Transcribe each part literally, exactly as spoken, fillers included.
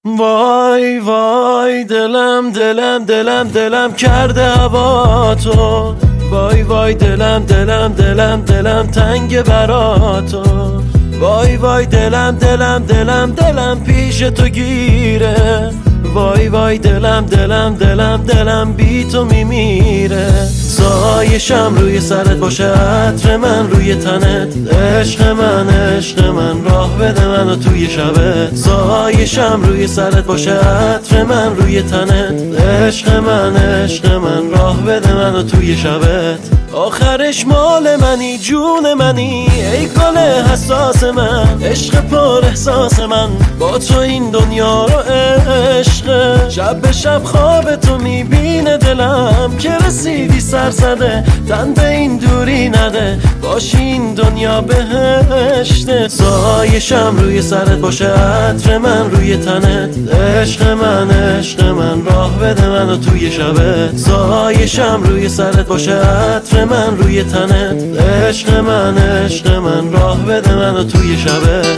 وای وای دلم دلم دلم دلم کرده هوا تو، وای وای دلم دلم دلم دلم تنگ برا تو، وای وای دلم دلم دلم دلم پیش تو گیره، وای وای دلم دلم دلم دلم بی تو میمیره. سایشم روی سرت باشه، عطر من روی تنت، عشق من عشق من راه بده منو توی شبت. سایشم روی سرت باشه، عطر من روی تنت، عشق من عشق من راه بده منو توی شبت. آخرش مال منی جون منی ای گل حساس من، عشق پر احساس من با تو این دنیا رو عشق. شب به شب خواب تو میبینه دلم که رسیدی سرزده، تن به این دوری نده باشی این دنیا بهشته. سایشم روی سرت باشه، عطر من روی تنت، عشق من عشق من راه بده منو توی شبت. سایشم روی سرت باشه، عطر من روی تنت، عشق من عشق من راه بده منو توی شبت.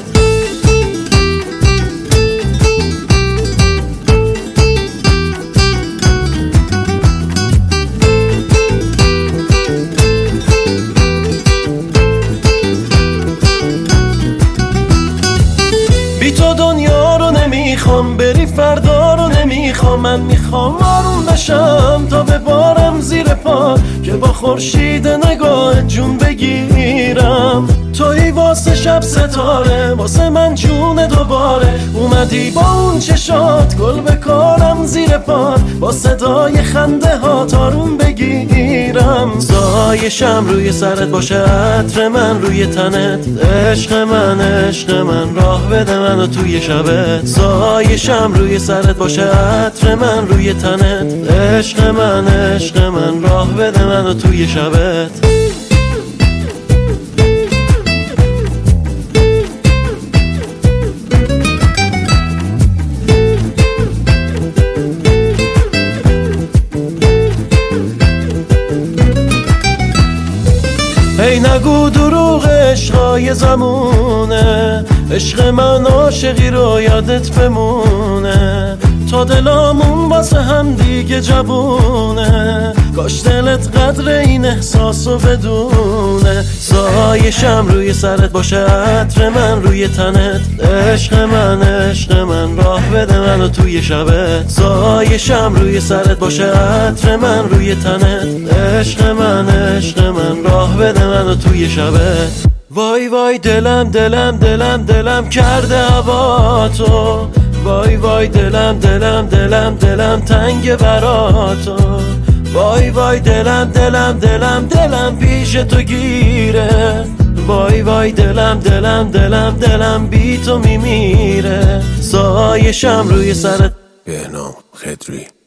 بی تو دنیا رو نمیخوام، بری فردا رو نمیخوام، من میخوام آروم بشم تا ببارم زیر پا، که با خورشید نگاه جون بگیرم. توی واسه شب ستاره، واسه من جون دوباره، اومدی با اون چشات گل بکارم زیر پات، با صدای خنده ها آروم بگیرم. سایشم روی سرت باشه، عطر من روی تنت، عشق من عشق من راه بده منو توی شبت. سایشم روی سرت باشه، عطر من روی تنت، عشق من عشق من راه بده منو توی شبت. ای نگو دروغ عشقای زمونه، عشق من عاشقی رو یادت بمونه، تا دلامون واسه هم دیگه جوونه، کاش دلت قدر این احساسو بدونه. سایشم روی سرت باشه، عطر من روی تنت، عشق من عشق من راه بده منو توی شبت. سایشم روی سرت باشه، عطر من روی تنت، عشق من عشق من راه بده منو توی شبت. وای وای دلم دلم دلم دلم کرده هوا تو، وای وای دلم دلم دلم دلم تنگ برا تو، وای وای دلم دلم دلم دلم پیش تو گیره، وای وای دلم دلم دلم دلم بی تو میمیره. سایشم روی سرت. بهنام خدری.